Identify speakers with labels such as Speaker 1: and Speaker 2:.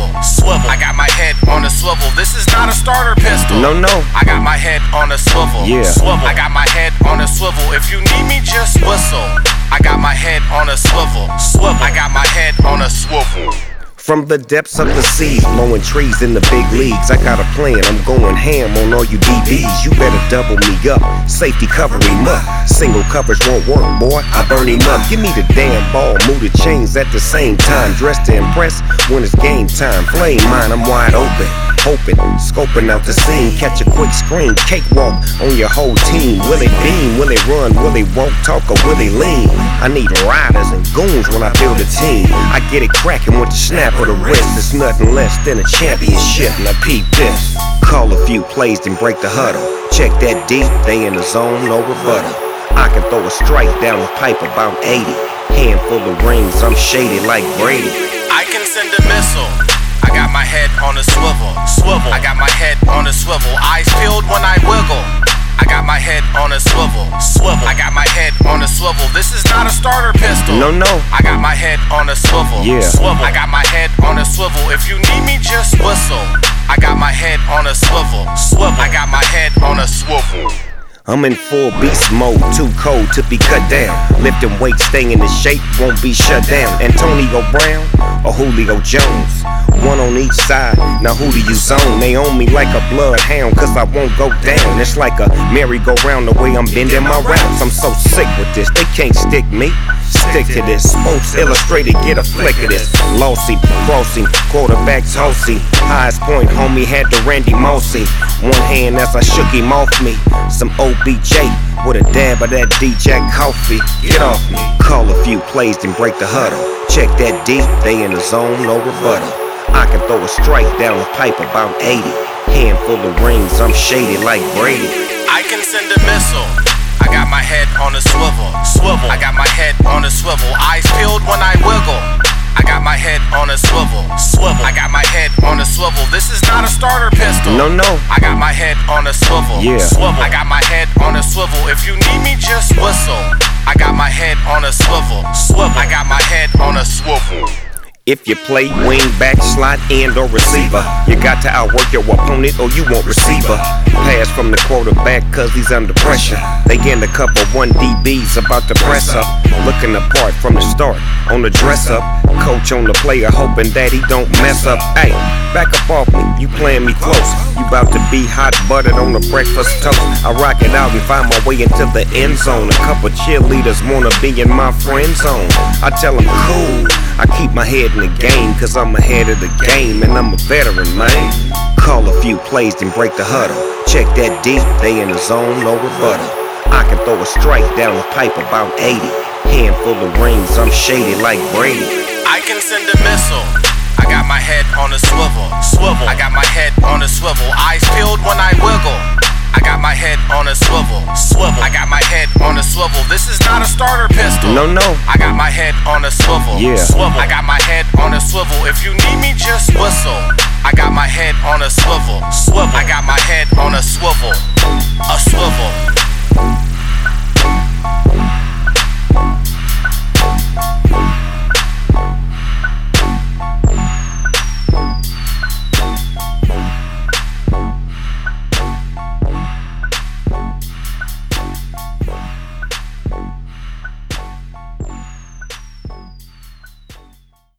Speaker 1: swivel, swivel. I got my head on a swivel. This is not a starter pistol.
Speaker 2: No.
Speaker 1: I got my head on a swivel,
Speaker 2: Yeah.
Speaker 1: swivel. I got my head on a swivel. If you need me, just whistle. I got my head on a swivel, swivel. I got my head on a swivel.
Speaker 2: From the depths of the sea, blowing trees in the big leagues. I got a plan, I'm going ham on all you DBs. You better double me up, safety cover him up. Single coverage won't work, boy, I burn him up. Give me the damn ball, move the chains at the same time. Dressed to impress when it's game time. Flame mine, I'm wide open, hoping, scoping out the scene. Catch a quick screen, cakewalk on your whole team. Will they beam, will they run, will they walk, talk, or will they lean? I need riders and goons when I build a team. I get it cracking with the snap of the wrist. It's nothing less than a championship. Now peep this. Call a few plays then break the huddle. Check that deep, they in the zone, no rebuttal. I can throw a strike down the pipe about 80. Handful of rings, I'm shaded like Brady.
Speaker 1: I can send a missile. I got my head on a swivel, swivel. I got my head on a swivel. Eyes peeled when I wiggle. I got my head on a swivel, swivel. I got my head on a swivel. This is not a starter pistol.
Speaker 2: No.
Speaker 1: I got my head on a swivel,
Speaker 2: Yeah.
Speaker 1: swivel. I got my head on a swivel. If you need me, just whistle. I got my head on a swivel, swivel. I got my head on a swivel.
Speaker 2: I'm in full beast mode, too cold to be cut down. Lifting weight, staying in shape, won't be shut down. Antonio Brown or Julio Jones, one on each side, now who do you zone? They own me like a bloodhound, cause I won't go down. It's like a merry-go-round the way I'm bending my rounds. I'm so sick with this, they can't stick me. Stick to this, Sports Illustrated, get a flick of this. Lossy, crossing, quarterbacks horsey. Highest point, homie, had the Randy Mossy. One hand as I shook him off me. Some OBJ with a dab of that DJ coffee. Get off me. Call a few plays then break the huddle. Check that deep, they in the zone, no rebuttal. I can throw a strike down the pipe about 80. Handful of rings, I'm shaded like Brady.
Speaker 1: I can send a missile. I got my head on a swivel, swivel. I got my head on a swivel. Eyes peeled when I wiggle. I got my head on a swivel, swivel. I got my head on a swivel. This is not a starter pistol.
Speaker 2: No.
Speaker 1: I got my head on a swivel,
Speaker 2: Yeah.
Speaker 1: swivel. I got my head on a swivel. If you need me, just whistle. I got my head on a swivel, swivel. I got my head on a swivel.
Speaker 2: If you play wing, back, slot, and or receiver, you got to outwork your opponent or you won't receiver. Pass from the quarterback cause he's under pressure. They get a couple 1 DBs about to press up. Looking the part from the start on the dress up. Coach on the player hoping that he don't mess up. Hey, back up off me, you playing me close. You about to be hot buttered on the breakfast toast. I rock it out and find my way into the end zone. A couple cheerleaders wanna be in my friend zone. I tell them cool, I keep my head in the game cause I'm ahead of the game and I'm a veteran, man. Call a few plays then break the huddle. Check that deep, they in the zone, no rebuttal. I can throw a strike down the pipe about 80. Handful of rings, I'm shaded like Brady.
Speaker 1: I can send a missile. I got my head on a swivel, swivel. I got my head on a swivel. Eyes peeled when I wiggle. I got my head on a swivel, swivel. I got my head on a swivel. This is not a starter pistol.
Speaker 2: No.
Speaker 1: I got my head on a swivel,
Speaker 2: Yeah.
Speaker 1: swivel. I got my head on a swivel. If you need me, just whistle. I got my head on a swivel, swivel. I got my head on a swivel, a swivel.